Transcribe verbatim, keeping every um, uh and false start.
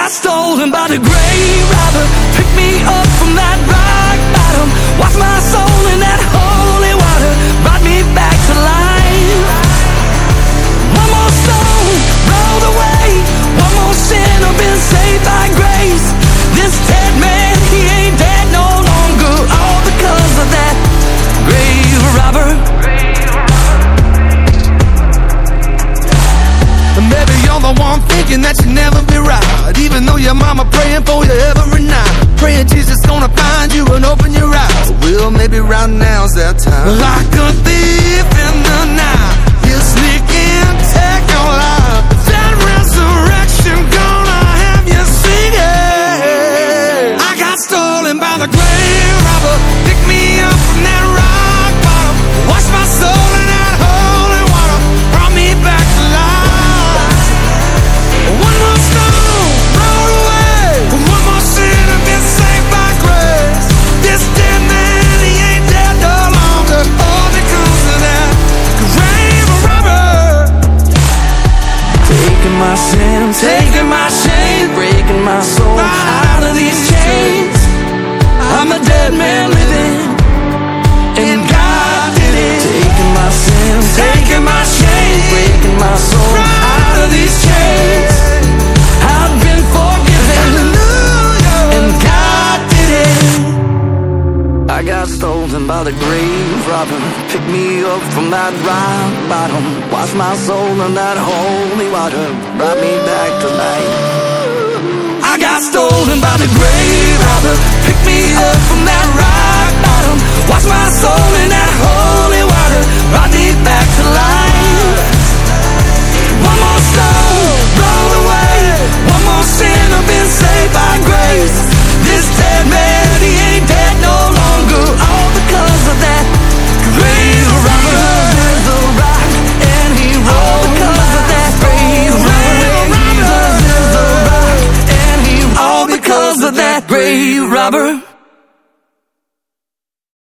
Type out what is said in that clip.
got stolen by the grave robber. Pick me up from that rock bottom. Wash my soul in that holy water. Brought me back to life. One more stone rolled away. One more sinner been saved by grace. This dead man, he ain't dead no longer. All because of that grave robber. Maybe you're the one thinking that you'll never be right, even though your mama praying for you every night, praying Jesus gonna find you and open your eyes. Well, maybe right now's that time. Like a thief in the night, you sneak in, take your life. That resurrection gonna have you singing. I got stolen by the grave robber. Pick me up from that rock bottom. Wash my soul in that holy water. Brought me back to life. One more stone rolled away. One more sinner been saved by grace. This dead man, he ain't dead no longer. All because of that grave robber. Taking my sin, taking my shame, breaking my soul out of these chains. I'm a dead man living, and God did it. Taking my sin, taking my shame, breaking my soul out of these chains. I've been forgiven, and God did it. I got stolen by the grave robber. Pick me up from that rock bottom. Wash my soul in that holy water. Brought me back to life. I got stolen by the grave robber. Pick me up from that rock bottom. Wash my soul in that holy water. Brought me back to life. One more stone rolled away. One more sinner been saved by grace. This dead man, he ain't dead no longer. All because of that grave robber. There's a rock and he rolled. Because of that grave robber. Jesus is a rock and he rolled. All because of that grave robber.